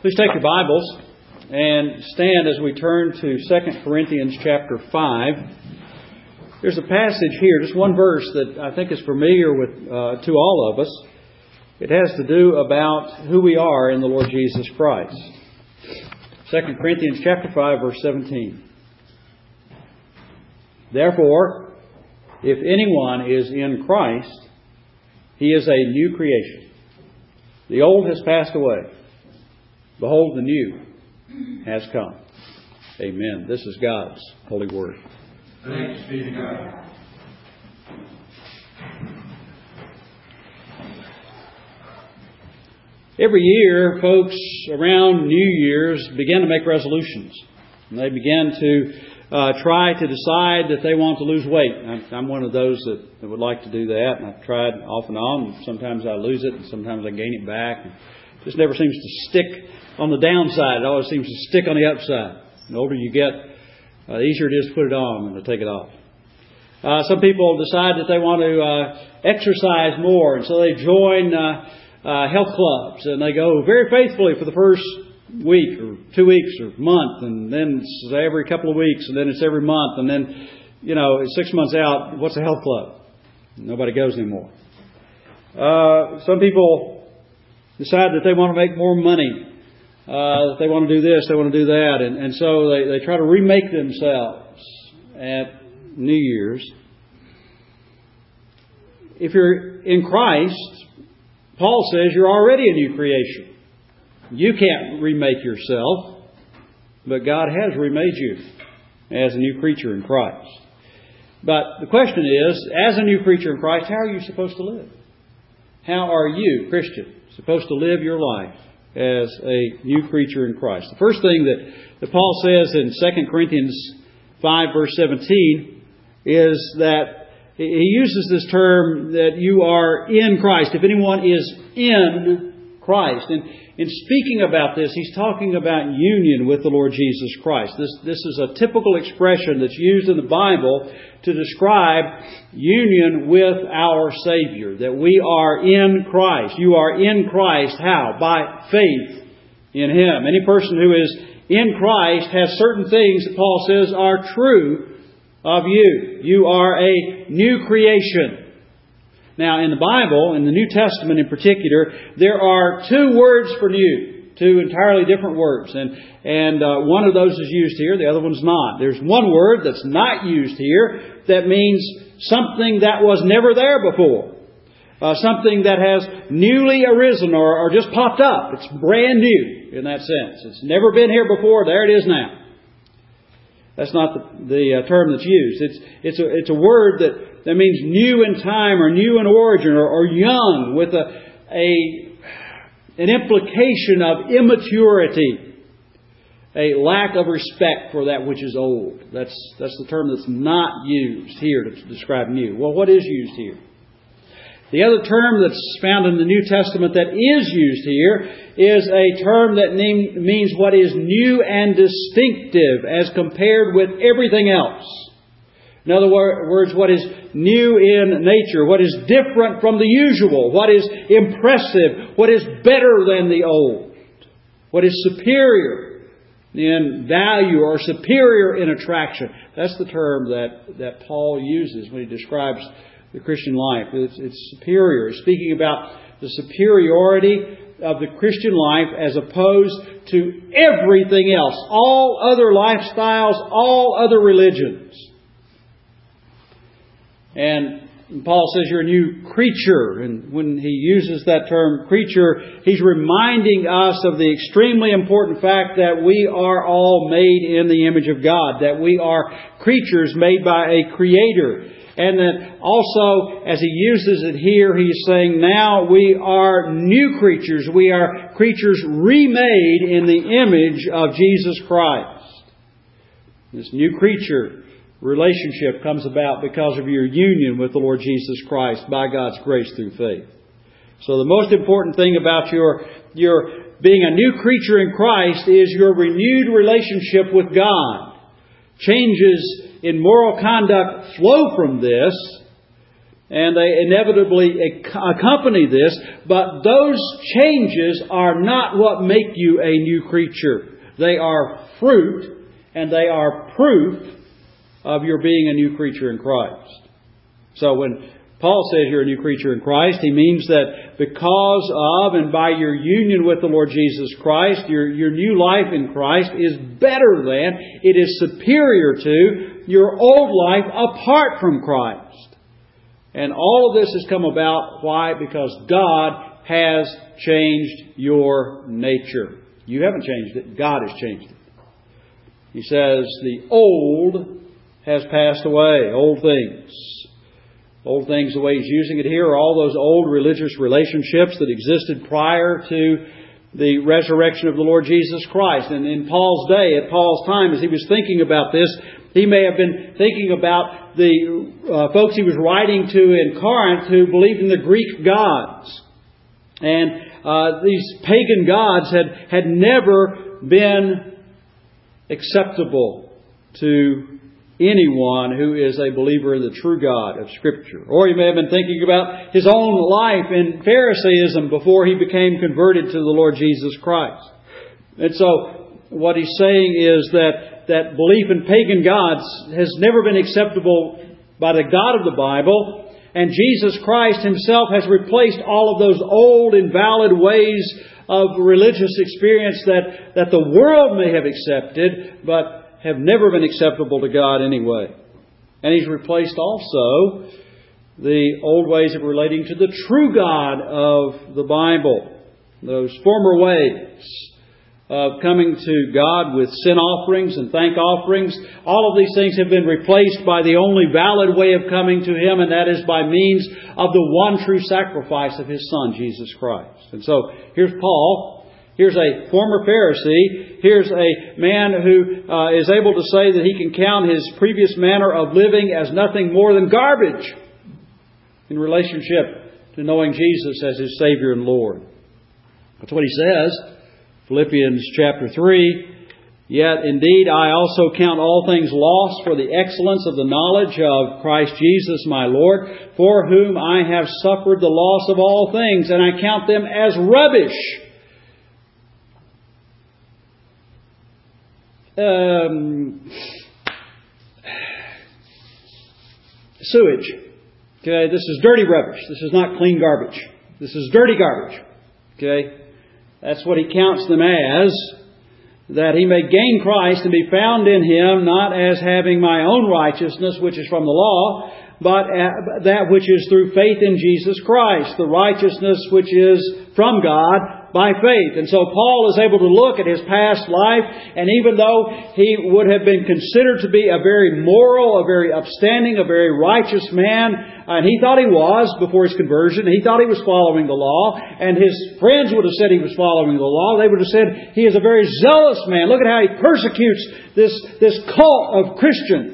Please take your Bibles and stand as we turn to 2 Corinthians chapter 5. There's a passage here, just one verse that I think is familiar to all of us. It has to do about who we are in the Lord Jesus Christ. 2 Corinthians chapter 5, verse 17. Therefore, if anyone is in Christ, he is a new creation. The old has passed away. Behold, the new has come. Amen. This is God's holy word. Thanks be to God. Every year, folks around New Year's begin to make resolutions. And they begin to try to decide that they want to lose weight. I'm one of those that would like to do that. And I've tried off and on. Sometimes I lose it and sometimes I gain it back. It just never seems to stick on the downside. It always seems to stick on the upside. The older you get, the easier it is to put it on than to take it off. Some people decide that they want to exercise more, and so they join health clubs, and they go very faithfully for the first week or 2 weeks or month, and then it's every couple of weeks, and then it's every month, and then, 6 months out, what's a health club? Nobody goes anymore. Some people decide that they want to make more money. That they want to do this, they want to do that. And so they try to remake themselves at New Year's. If you're in Christ, Paul says you're already a new creation. You can't remake yourself, but God has remade you as a new creature in Christ. But the question is, as a new creature in Christ, how are you supposed to live? How are you, Christian, supposed to live your life as a new creature in Christ? The first thing that Paul says in 2 Corinthians 5 verse 17 is that he uses this term that you are in Christ. If anyone is in Christ. And in speaking about this, he's talking about union with the Lord Jesus Christ. This is a typical expression that's used in the Bible to describe union with our Savior. That we are in Christ. You are in Christ. How? By faith in Him. Any person who is in Christ has certain things that Paul says are true of you. You are a new creation. Now, in the Bible, in the New Testament in particular, there are two words for new. Two entirely different words. And one of those is used here, the other one's not. There's one word that's not used here that means something that was never there before. Something that has newly arisen or just popped up. It's brand new in that sense. It's never been here before. There it is now. That's not the term that's used. It's a word that means new in time or new in origin or young with an implication of immaturity, a lack of respect for that which is old. That's the term that's not used here to describe new. Well, what is used here? The other term that's found in the New Testament that is used here is a term that means what is new and distinctive as compared with everything else. In other words, what is new in nature, what is different from the usual, what is impressive, what is better than the old, what is superior in value or superior in attraction. That's the term that Paul uses when he describes the Christian life. It's superior. It's speaking about the superiority of the Christian life as opposed to everything else, all other lifestyles, all other religions. And Paul says you're a new creature. And when he uses that term creature, he's reminding us of the extremely important fact that we are all made in the image of God. That we are creatures made by a Creator. And that also, as he uses it here, he's saying now we are new creatures. We are creatures remade in the image of Jesus Christ. This new creature relationship comes about because of your union with the Lord Jesus Christ by God's grace through faith. So the most important thing about your being a new creature in Christ is your renewed relationship with God. Changes in moral conduct flow from this, and they inevitably accompany this, but those changes are not what make you a new creature. They are fruit, and they are proof of your being a new creature in Christ. So when Paul says you're a new creature in Christ, he means that because of and by your union with the Lord Jesus Christ, your new life in Christ is better than, it is superior to, your old life apart from Christ. And all of this has come about, why? Because God has changed your nature. You haven't changed it, God has changed it. He says, the old has passed away, old things. Old things, the way he's using it here, are all those old religious relationships that existed prior to the resurrection of the Lord Jesus Christ. And in Paul's day, at Paul's time, as he was thinking about this, he may have been thinking about the folks he was writing to in Corinth who believed in the Greek gods. And these pagan gods had never been acceptable to anyone who is a believer in the true God of Scripture. Or he may have been thinking about his own life in Pharisaism before he became converted to the Lord Jesus Christ. And so what he's saying is that belief in pagan gods has never been acceptable by the God of the Bible, and Jesus Christ Himself has replaced all of those old invalid ways of religious experience that the world may have accepted, but have never been acceptable to God anyway. And He's replaced also the old ways of relating to the true God of the Bible. Those former ways of coming to God with sin offerings and thank offerings. All of these things have been replaced by the only valid way of coming to Him, and that is by means of the one true sacrifice of His Son, Jesus Christ. And so, here's Paul. Here's a former Pharisee. Here's a man who is able to say that he can count his previous manner of living as nothing more than garbage in relationship to knowing Jesus as his Savior and Lord. That's what he says. Philippians chapter 3. Yet indeed I also count all things lost for the excellence of the knowledge of Christ Jesus my Lord, for whom I have suffered the loss of all things, and I count them as rubbish. Sewage. Okay, this is dirty rubbish. This is not clean garbage. This is dirty garbage. Okay, that's what he counts them as, that he may gain Christ and be found in Him, not as having my own righteousness, which is from the law, but that which is through faith in Jesus Christ, the righteousness which is from God by faith. And so Paul is able to look at his past life, and even though he would have been considered to be a very moral, a very upstanding, a very righteous man, and he thought he was before his conversion, he thought he was following the law, and his friends would have said he was following the law. They would have said he is a very zealous man. Look at how he persecutes this cult of Christians.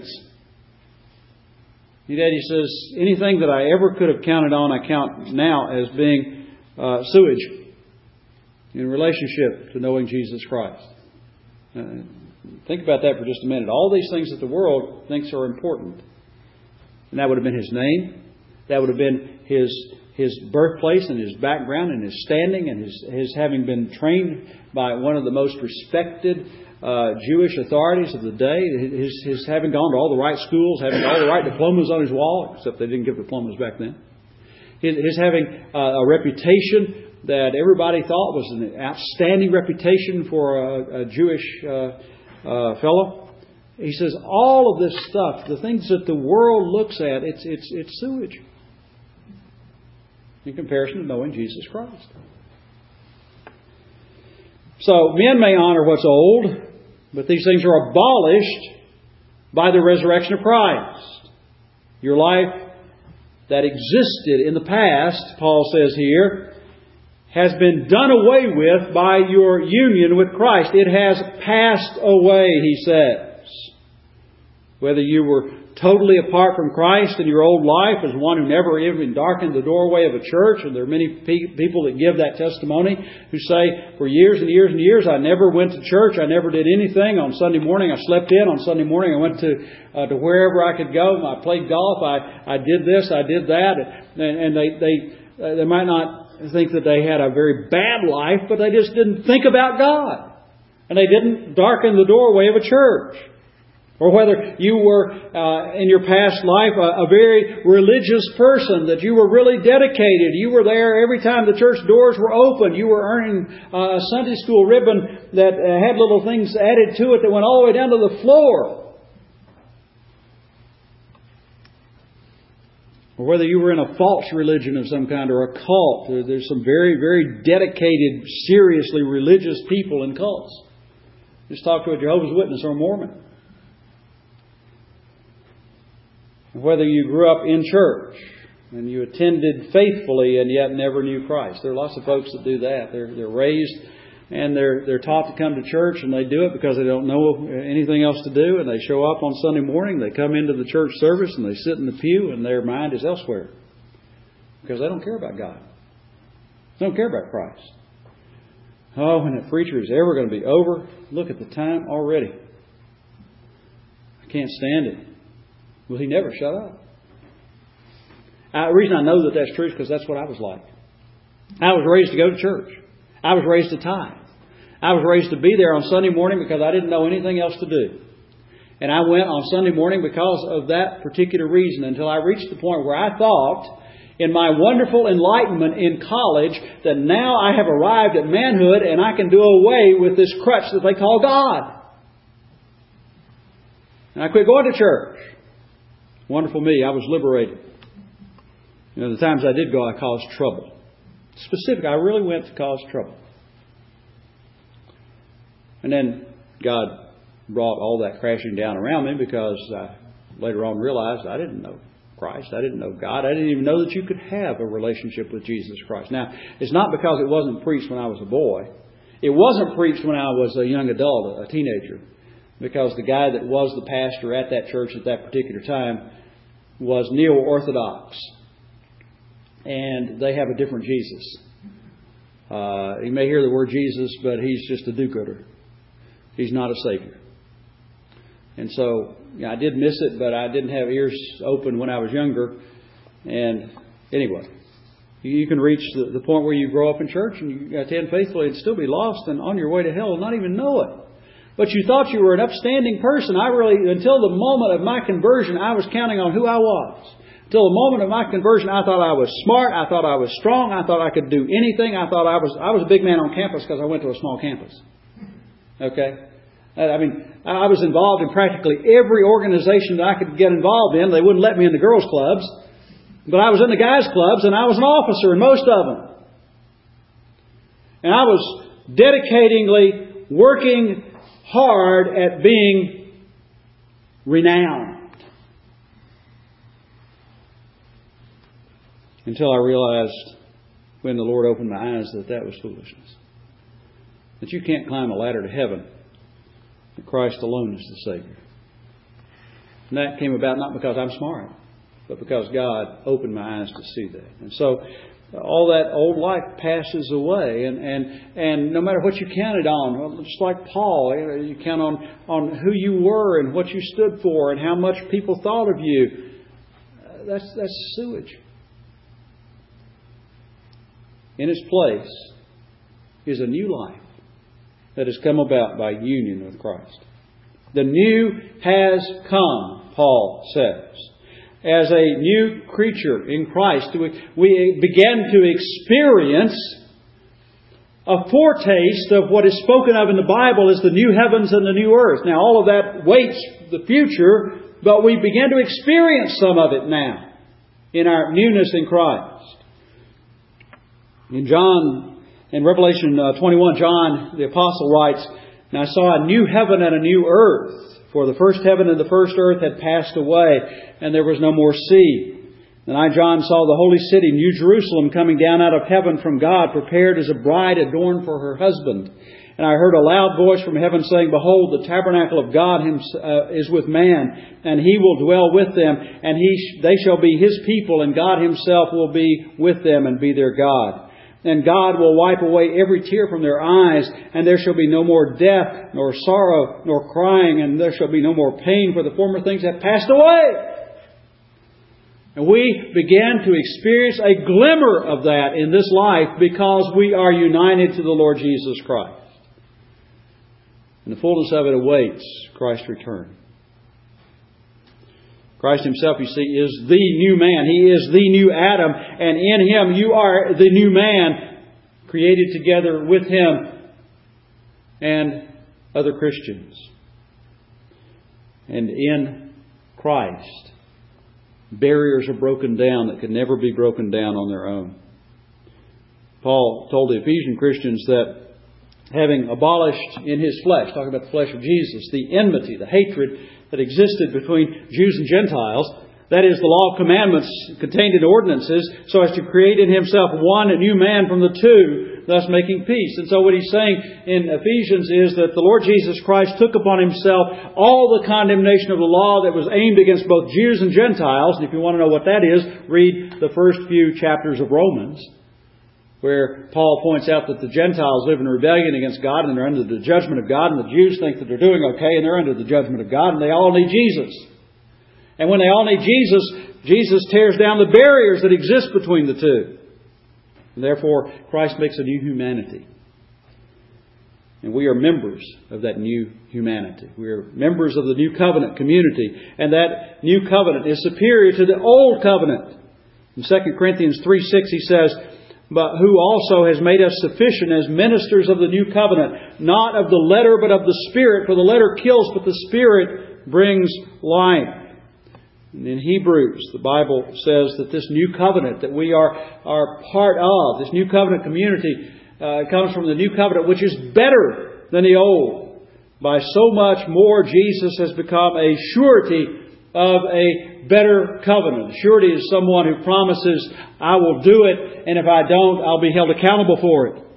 Yet he says, anything that I ever could have counted on, I count now as being sewage in relationship to knowing Jesus Christ. Think about that for just a minute. All these things that the world thinks are important. And that would have been his name. That would have been his birthplace and his background and his standing and his having been trained by one of the most respected Jewish authorities of the day. His having gone to all the right schools, having all the right diplomas on his wall, except they didn't give diplomas back then. His having a reputation that everybody thought was an outstanding reputation for a Jewish fellow. He says all of this stuff, the things that the world looks at, it's sewage in comparison to knowing Jesus Christ. So men may honor what's old, but these things are abolished by the resurrection of Christ. Your life that existed in the past, Paul says here, has been done away with by your union with Christ. It has passed away, he says. Whether you were totally apart from Christ in your old life as one who never even darkened the doorway of a church. And there are many people that give that testimony who say, for years and years and years, I never went to church. I never did anything. On Sunday morning, I slept in. On Sunday morning, I went to wherever I could go. I played golf. I did this. I did that. And they might not think that they had a very bad life, but they just didn't think about God. And they didn't darken the doorway of a church. Or whether you were, in your past life, a very religious person, that you were really dedicated. You were there every time the church doors were open. You were earning a Sunday school ribbon that had little things added to it that went all the way down to the floor. Or whether you were in a false religion of some kind or a cult. There's some very, very dedicated, seriously religious people in cults. Just talk to a Jehovah's Witness or a Mormon. Whether you grew up in church and you attended faithfully and yet never knew Christ. There are lots of folks that do that. They're raised and they're taught to come to church, and they do it because they don't know anything else to do, and they show up on Sunday morning, they come into the church service and they sit in the pew and their mind is elsewhere because they don't care about God. They don't care about Christ. Oh, when that preacher is ever going to be over, look at the time already. I can't stand it. Will he never shut up? The reason I know that that's true is because that's what I was like. I was raised to go to church. I was raised to tithe. I was raised to be there on Sunday morning because I didn't know anything else to do. And I went on Sunday morning because of that particular reason until I reached the point where I thought, in my wonderful enlightenment in college, that now I have arrived at manhood and I can do away with this crutch that they call God. And I quit going to church. Wonderful me, I was liberated. The times I did go, I caused trouble. I really went to cause trouble. And then God brought all that crashing down around me because I later on realized I didn't know Christ. I didn't know God. I didn't even know that you could have a relationship with Jesus Christ. Now, it's not because it wasn't preached when I was a boy. It wasn't preached when I was a young adult, a teenager. Because the guy that was the pastor at that church at that particular time was neo-Orthodox. And they have a different Jesus. You may hear the word Jesus, but he's just a do-gooder. He's not a Savior. And so I did miss it, but I didn't have ears open when I was younger. And anyway, you can reach the point where you grow up in church and you attend faithfully and still be lost and on your way to hell and not even know it. But you thought you were an upstanding person. Until the moment of my conversion, I was counting on who I was. Until the moment of my conversion, I thought I was smart. I thought I was strong. I thought I could do anything. I thought I was a big man on campus because I went to a small campus. Okay? I was involved in practically every organization that I could get involved in. They wouldn't let me in the girls' clubs. But I was in the guys' clubs and I was an officer in most of them. And I was dedicatingly working hard at being renowned. Until I realized when the Lord opened my eyes that was foolishness. That you can't climb a ladder to heaven. That Christ alone is the Savior. And that came about not because I'm smart, but because God opened my eyes to see that. And so all that old life passes away, and no matter what you counted on, just like Paul, you count on who you were and what you stood for and how much people thought of you. That's sewage. In its place is a new life that has come about by union with Christ. The new has come, Paul says. As a new creature in Christ, we began to experience a foretaste of what is spoken of in the Bible as the new heavens and the new earth. Now, all of that waits the future, but we begin to experience some of it now in our newness in Christ. In Revelation 21, John the Apostle writes, "And I saw a new heaven and a new earth, for the first heaven and the first earth had passed away, and there was no more sea. And I, John, saw the holy city, New Jerusalem, coming down out of heaven from God, prepared as a bride adorned for her husband. And I heard a loud voice from heaven saying, Behold, the tabernacle of God is with man, and He will dwell with them, and they shall be His people, and God Himself will be with them and be their God. And God will wipe away every tear from their eyes, and there shall be no more death, nor sorrow, nor crying, and there shall be no more pain, for the former things have passed away. And we began to experience a glimmer of that in this life because we are united to the Lord Jesus Christ. And the fullness of it awaits Christ's return. Christ Himself, you see, is the new man. He is the new Adam. And in Him you are the new man, created together with Him and other Christians. And in Christ, barriers are broken down that could never be broken down on their own. Paul told the Ephesian Christians that having abolished in His flesh, talking about the flesh of Jesus, the enmity, the hatred that existed between Jews and Gentiles, that is, the law of commandments contained in ordinances, so as to create in Himself one new man from the two, thus making peace. And so what he's saying in Ephesians is that the Lord Jesus Christ took upon Himself all the condemnation of the law that was aimed against both Jews and Gentiles. And if you want to know what that is, read the first few chapters of Romans, where Paul points out that the Gentiles live in rebellion against God and they're under the judgment of God, and the Jews think that they're doing okay and they're under the judgment of God, and they all need Jesus. And when they all need Jesus, Jesus tears down the barriers that exist between the two. And therefore, Christ makes a new humanity. And we are members of that new humanity. We are members of the new covenant community. And that new covenant is superior to the old covenant. In 2 Corinthians 3:6 he says, But who also has made us sufficient as ministers of the new covenant, not of the letter but of the Spirit. For the letter kills, but the Spirit brings life. And in Hebrews, the Bible says that this new covenant that we are part of, this new covenant community, comes from the new covenant, which is better than the old. By so much more, Jesus has become a surety of a better covenant. Surety is someone who promises, I will do it, and if I don't, I'll be held accountable for it.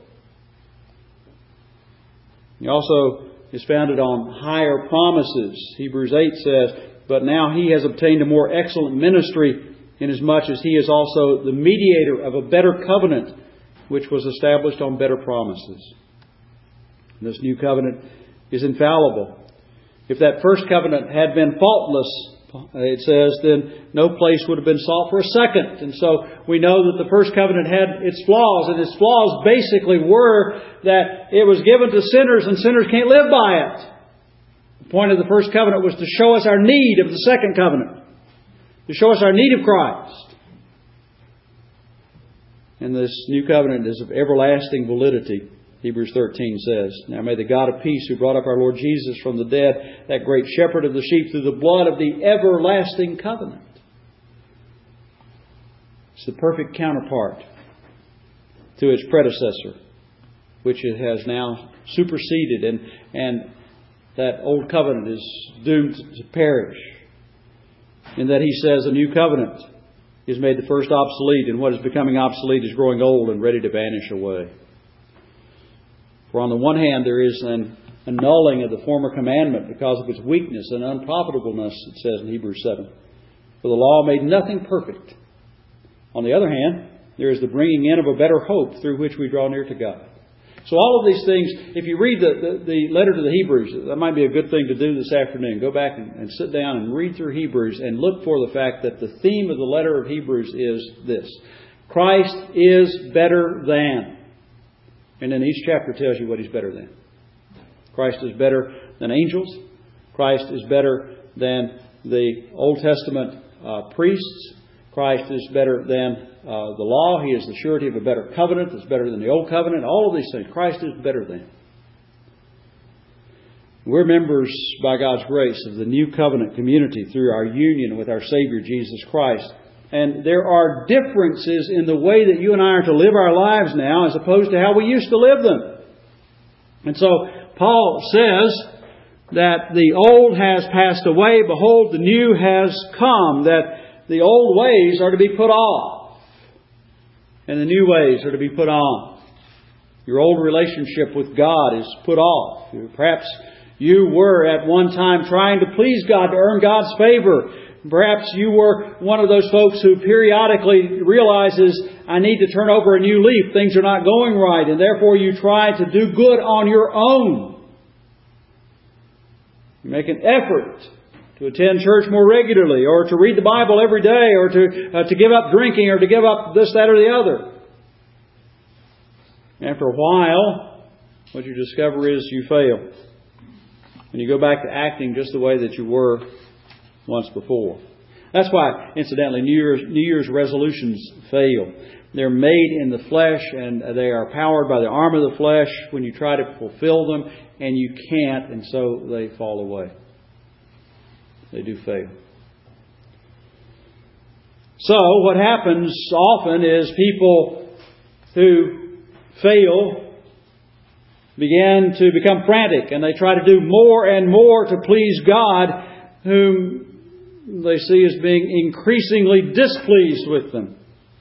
He also is founded on higher promises. Hebrews 8 says, But now He has obtained a more excellent ministry, inasmuch as He is also the mediator of a better covenant, which was established on better promises. And this new covenant is infallible. If that first covenant had been faultless, it says, then no place would have been sought for a second. And so we know that the first covenant had its flaws, and its flaws basically were that it was given to sinners and sinners can't live by it. The point of the first covenant was to show us our need of the second covenant, to show us our need of Christ. And this new covenant is of everlasting validity. Hebrews 13 says, Now may the God of peace, who brought up our Lord Jesus from the dead, that great shepherd of the sheep, through the blood of the everlasting covenant. It's the perfect counterpart to its predecessor, which it has now superseded, and that old covenant is doomed to perish. In that he says a new covenant is made the first obsolete, and what is becoming obsolete is growing old and ready to vanish away. For on the one hand, there is an annulling of the former commandment because of its weakness and unprofitableness, it says in Hebrews 7. For the law made nothing perfect. On the other hand, there is the bringing in of a better hope through which we draw near to God. So all of these things, if you read the letter to the Hebrews, that might be a good thing to do this afternoon. Go back and sit down and read through Hebrews and look for the fact that the theme of the letter of Hebrews is this. Christ is better than. And then each chapter tells you what He's better than. Christ is better than angels. Christ is better than the Old Testament priests. Christ is better than the law. He is the surety of a better covenant. It's better than the old covenant. All of these things. Christ is better than. We're members, by God's grace, of the new covenant community through our union with our Savior, Jesus Christ. And there are differences in the way that you and I are to live our lives now as opposed to how we used to live them. And so Paul says that the old has passed away. Behold, the new has come. That the old ways are to be put off, and the new ways are to be put on. Your old relationship with God is put off. Perhaps you were at one time trying to please God, to earn God's favor. Perhaps you were one of those folks who periodically realizes, I need to turn over a new leaf. Things are not going right, and therefore you try to do good on your own. You make an effort to attend church more regularly, or to read the Bible every day, or to give up drinking, or to give up this, that, or the other. After a while, what you discover is you fail. And you go back to acting just the way that you were once before. That's why, incidentally, New Year's resolutions fail. They're made in the flesh, and they are powered by the arm of the flesh when you try to fulfill them, and you can't, and so they fall away. They do fail. So, what happens often is people who fail begin to become frantic, and they try to do more and more to please God, whom they see as being increasingly displeased with them.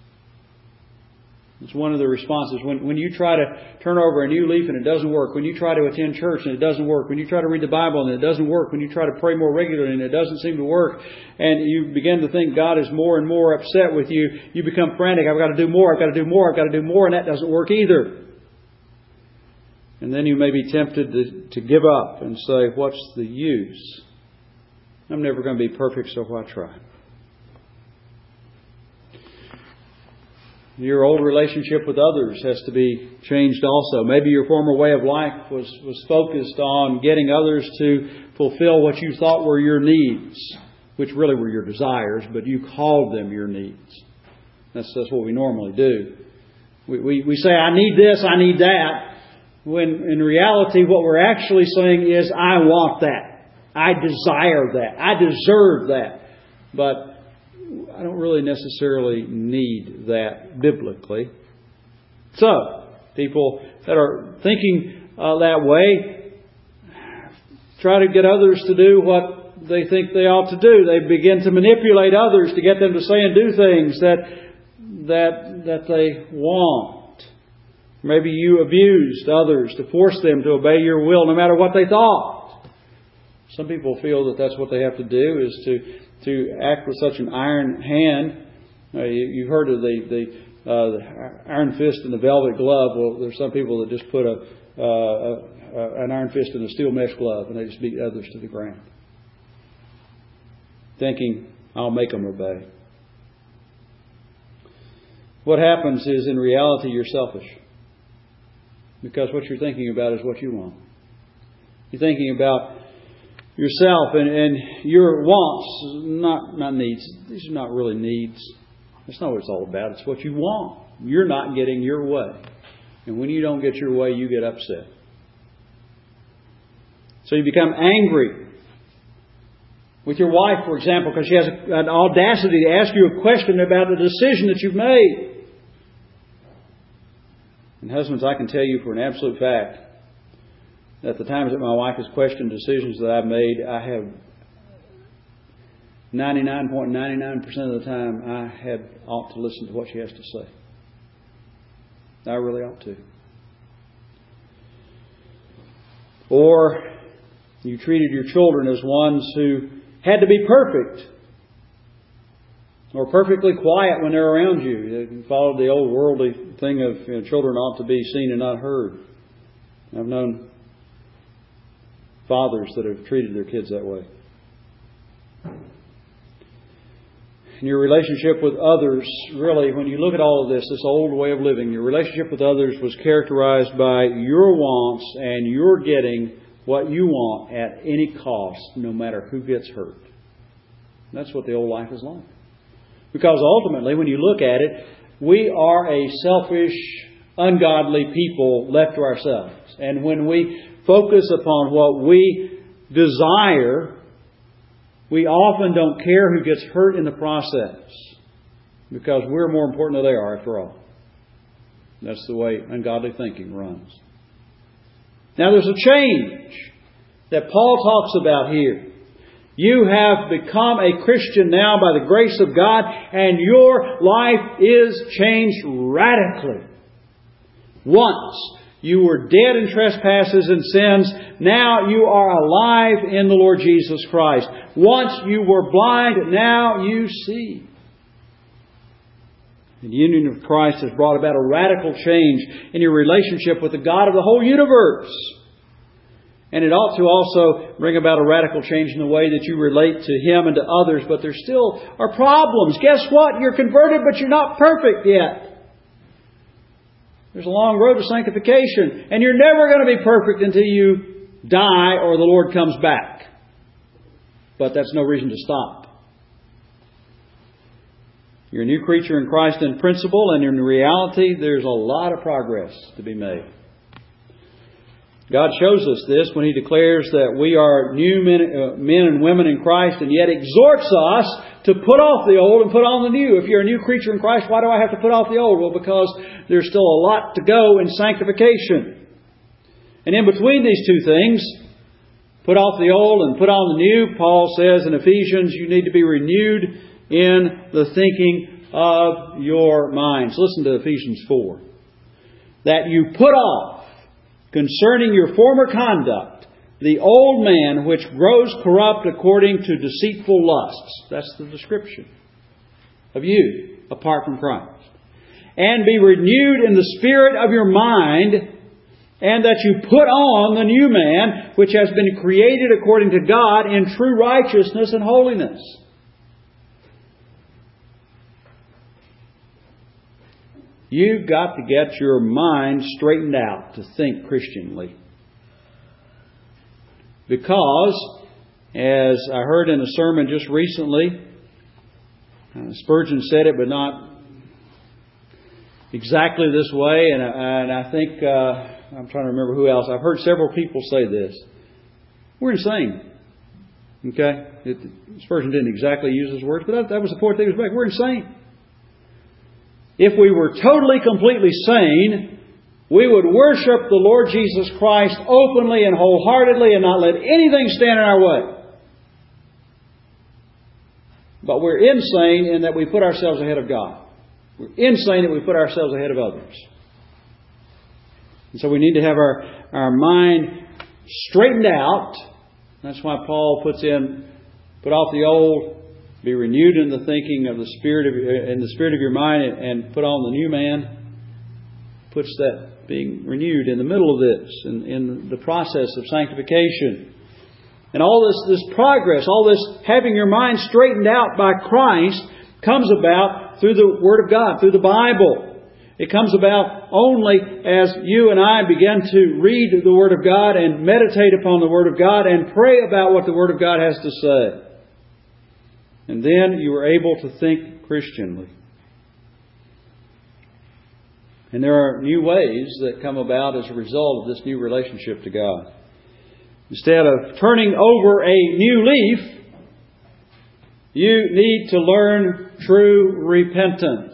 It's one of the responses. When you try to turn over a new leaf and it doesn't work, when you try to attend church and it doesn't work, when you try to read the Bible and it doesn't work, when you try to pray more regularly and it doesn't seem to work, and you begin to think God is more and more upset with you, you become frantic. I've got to do more, I've got to do more, I've got to do more, and that doesn't work either. And then you may be tempted to give up and say, what's the use? I'm never going to be perfect, so why try? Your old relationship with others has to be changed also. Maybe your former way of life was focused on getting others to fulfill what you thought were your needs, which really were your desires, but you called them your needs. That's what we normally do. We say, I need this, I need that, when in reality what we're actually saying is, I want that. I desire that. I deserve that. But I don't really necessarily need that biblically. So, people that are thinking that way try to get others to do what they think they ought to do. They begin to manipulate others to get them to say and do things that they want. Maybe you abused others to force them to obey your will no matter what they thought. Some people feel that that's what they have to do, is to act with such an iron hand. You've heard of the iron fist and the velvet glove. Well, there's some people that just put an iron fist in a steel mesh glove and they just beat others to the ground, thinking, I'll make them obey. What happens is, in reality, you're selfish. Because what you're thinking about is what you want. You're thinking about yourself and your wants, not needs. These are not really needs. That's not what it's all about. It's what you want. You're not getting your way. And when you don't get your way, you get upset. So you become angry with your wife, for example, because she has an audacity to ask you a question about a decision that you've made. And husbands, I can tell you for an absolute fact that the times that my wife has questioned decisions that I've made, I have 99.99% of the time I ought to listen to what she has to say. I really ought to. Or you treated your children as ones who had to be perfect, or perfectly quiet when they're around you. You followed the old worldly thing of children ought to be seen and not heard. I've known fathers that have treated their kids that way. In your relationship with others, really, when you look at all of this old way of living, your relationship with others was characterized by your wants and your getting what you want at any cost, no matter who gets hurt. That's what the old life is like. Because ultimately, when you look at it, we are a selfish, ungodly people left to ourselves. And when we focus upon what we desire, we often don't care who gets hurt in the process, because we're more important than they are, after all. That's the way ungodly thinking runs. Now there's a change that Paul talks about here. You have become a Christian now by the grace of God, and your life is changed radically. Once you were dead in trespasses and sins, now you are alive in the Lord Jesus Christ. Once you were blind, now you see. The union of Christ has brought about a radical change in your relationship with the God of the whole universe. And it ought to also bring about a radical change in the way that you relate to Him and to others. But there still are problems. Guess what? You're converted, but you're not perfect yet. There's a long road to sanctification. And you're never going to be perfect until you die or the Lord comes back. But that's no reason to stop. You're a new creature in Christ in principle, and in reality, there's a lot of progress to be made. God shows us this when He declares that we are new men and women in Christ, and yet exhorts us to put off the old and put on the new. If you're a new creature in Christ, why do I have to put off the old? Well, because there's still a lot to go in sanctification. And in between these two things, put off the old and put on the new, Paul says in Ephesians, you need to be renewed in the thinking of your minds. Listen to Ephesians 4. That you put off, concerning your former conduct, the old man which grows corrupt according to deceitful lusts. That's the description of you apart from Christ. And be renewed in the spirit of your mind, and that you put on the new man which has been created according to God in true righteousness and holiness. You've got to get your mind straightened out to think Christianly. Because, as I heard in a sermon just recently, Spurgeon said it, but not exactly this way. And I think, I'm trying to remember who else. I've heard several people say this. We're insane. Okay? Spurgeon didn't exactly use those words, but that was the point that he was making. We're insane. If we were totally, completely sane, we would worship the Lord Jesus Christ openly and wholeheartedly and not let anything stand in our way. But we're insane in that we put ourselves ahead of God. We're insane that we put ourselves ahead of others. And so we need to have our mind straightened out. That's why Paul puts in, put off the old, be renewed in the thinking of the spirit of your mind, and put on the new man. Puts that being renewed in the middle of this, in the process of sanctification. And all this progress, all this having your mind straightened out by Christ, comes about through the Word of God, through the Bible. It comes about only as you and I begin to read the Word of God and meditate upon the Word of God and pray about what the Word of God has to say. And then you are able to think Christianly. And there are new ways that come about as a result of this new relationship to God. Instead of turning over a new leaf, you need to learn true repentance.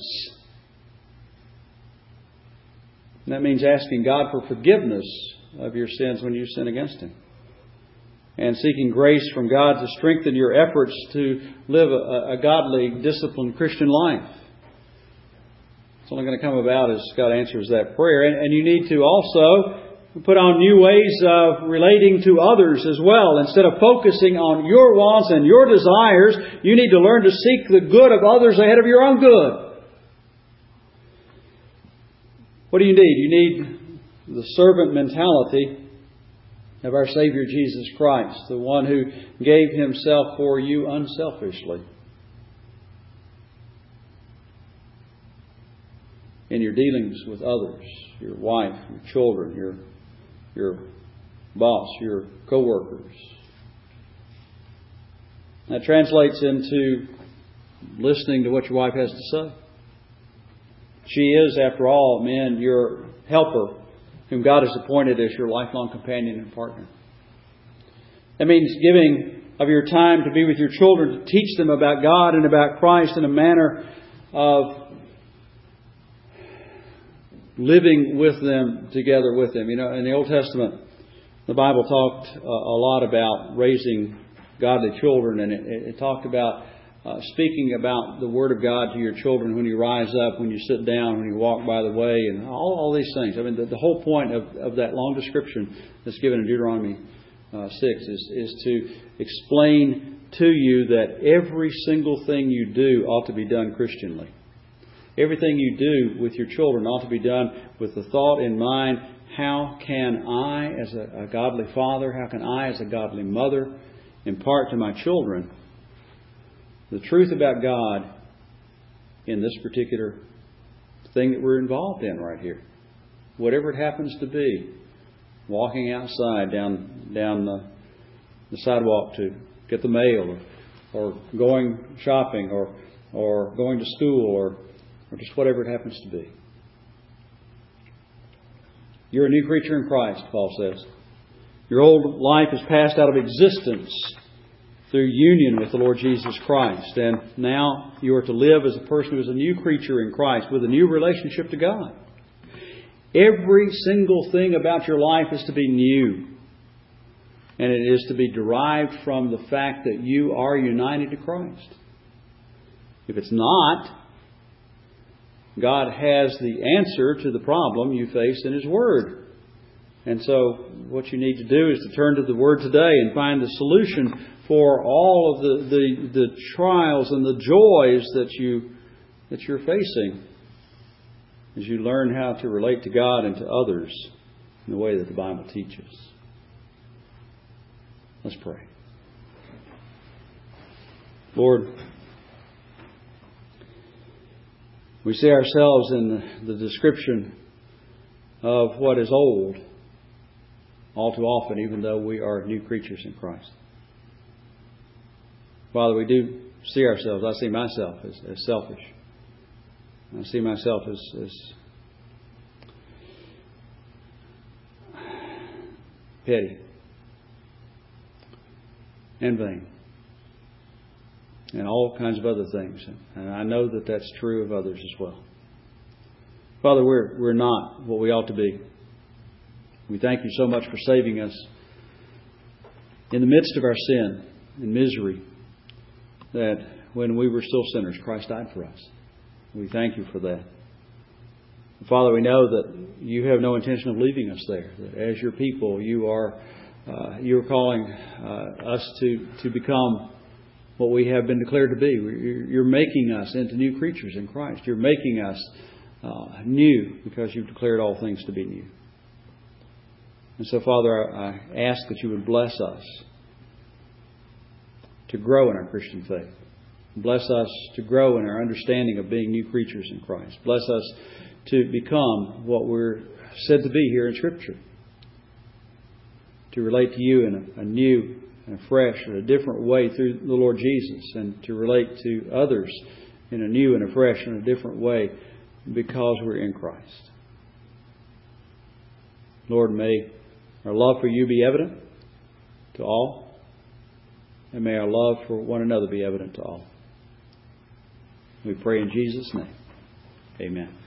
And that means asking God for forgiveness of your sins when you sin against Him. And seeking grace from God to strengthen your efforts to live a godly, disciplined Christian life. It's only going to come about as God answers that prayer. And you need to also put on new ways of relating to others as well. Instead of focusing on your wants and your desires, you need to learn to seek the good of others ahead of your own good. What do you need? You need the servant mentality of our Savior Jesus Christ, the one who gave Himself for you unselfishly. In your dealings with others, your wife, your children, your boss, your co-workers. That translates into listening to what your wife has to say. She is, after all, men, your helper, whom God has appointed as your lifelong companion and partner. That means giving of your time to be with your children, to teach them about God and about Christ in a manner of living with them, together with them. You know, in the Old Testament, the Bible talked a lot about raising godly children, and it talked about speaking about the Word of God to your children when you rise up, when you sit down, when you walk by the way, and all these things. I mean, the whole point of that long description that's given in Deuteronomy 6 is to explain to you that every single thing you do ought to be done Christianly. Everything you do with your children ought to be done with the thought in mind, how can I, as a godly father, how can I, as a godly mother, impart to my children the truth about God in this particular thing that we're involved in right here. Whatever it happens to be. Walking outside down the sidewalk to get the mail, or going shopping, or going to school, or just whatever it happens to be. You're a new creature in Christ, Paul says. Your old life is passed out of existence through union with the Lord Jesus Christ. And now you are to live as a person who is a new creature in Christ with a new relationship to God. Every single thing about your life is to be new. And it is to be derived from the fact that you are united to Christ. If it's not, God has the answer to the problem you face in His Word. And so what you need to do is to turn to the Word today and find the solution for all of the trials and the joys that you're facing as you learn how to relate to God and to others in the way that the Bible teaches. Let's pray. Lord, we see ourselves in the description of what is old all too often, even though we are new creatures in Christ. Father, we do see ourselves, I see myself as selfish. I see myself as petty and vain and all kinds of other things. And I know that that's true of others as well. Father, we're not what we ought to be. We thank You so much for saving us in the midst of our sin and misery, that when we were still sinners, Christ died for us. We thank You for that. Father, we know that You have no intention of leaving us there. That as Your people, You're calling us to become what we have been declared to be. You're making us into new creatures in Christ. You're making us new because You've declared all things to be new. And so, Father, I ask that You would bless us to grow in our Christian faith. Bless us to grow in our understanding of being new creatures in Christ. Bless us to become what we're said to be here in Scripture. To relate to You in a new and a fresh and a different way through the Lord Jesus. And to relate to others in a new and a fresh and a different way because we're in Christ. Lord, may our love for You be evident to all. And may our love for one another be evident to all. We pray in Jesus' name. Amen.